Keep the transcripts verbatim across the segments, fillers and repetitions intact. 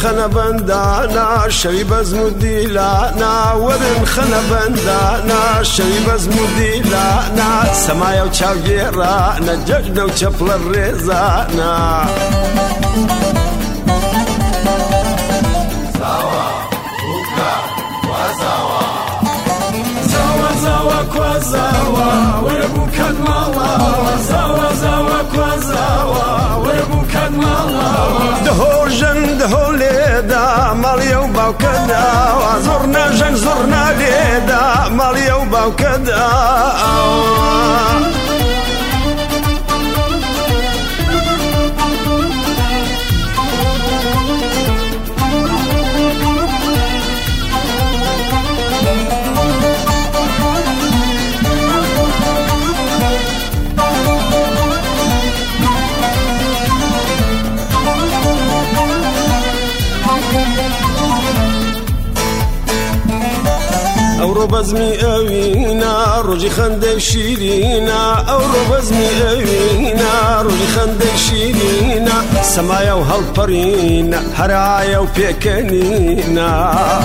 خنا بندانا شوی بزمودی لانا ورن خنا بندانا شوی بزمودی لانا سمایا و چاوگیرانا ججنا و چپل الرزانا زاوا بوكا وزاوا زاوا زاوا كوزاوا ويبوكا المالا زاوا زاوا كوزاوا ويبوكا المالا دهو جن دهو ليدا ماليا وباوكدا زرنا جن زرنا ليدا ماليا وباوكدا ئەوڕۆ بەزمی ئەوینا ڕۆژی خەندەی شیرینە ئەوڕۆ بەزمی ئەوینا ڕۆژی خەندەی شیرینە سەمایە و هەڵپەڕینە هەرایە و پێکەنینە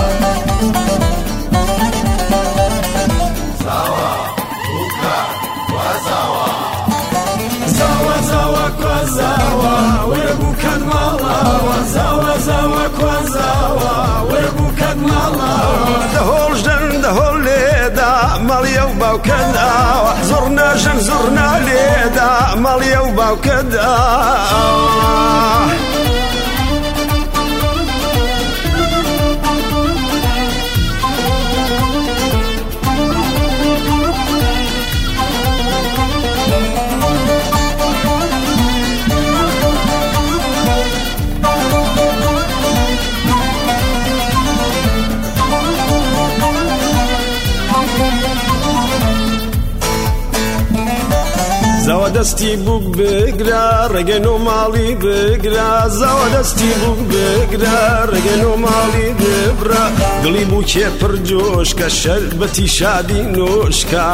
زاوا بوكا وزاوا زاوا زاوا كوزاوا ويبوكا المالا زاوا زاوا كوزاوا ويبوكا المالا دهۆڵ ژن دهۆڵ لێدا مەڵیە و باوکەدا زۆرنا ژن زۆرنا لێدا مەڵیە و باوکەدا زاوا دەستی بووک بگرا ڕێگەن و ماڵی بگرا زاوا دەستی بووک بگرا ڕێگەن و ماڵی ببرا دڵی بوو کێ پڕ جۆشکە شەربەتی شادی نۆشکە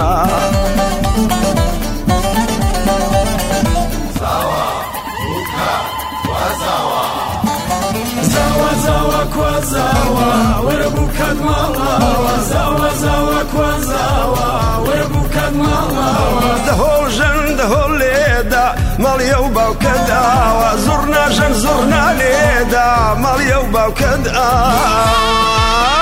زاوا بوكا وزاوا زاوا زاوا كوزاوا ويبوكا المالا زاوا زاوا كوزاوا ويبوكا المالا دهۆڵ ژن دهۆڵ لێدا مەڵیە و باوکەدا زۆرنا ژن زۆرنا لێدا مەڵیە و باوکەدا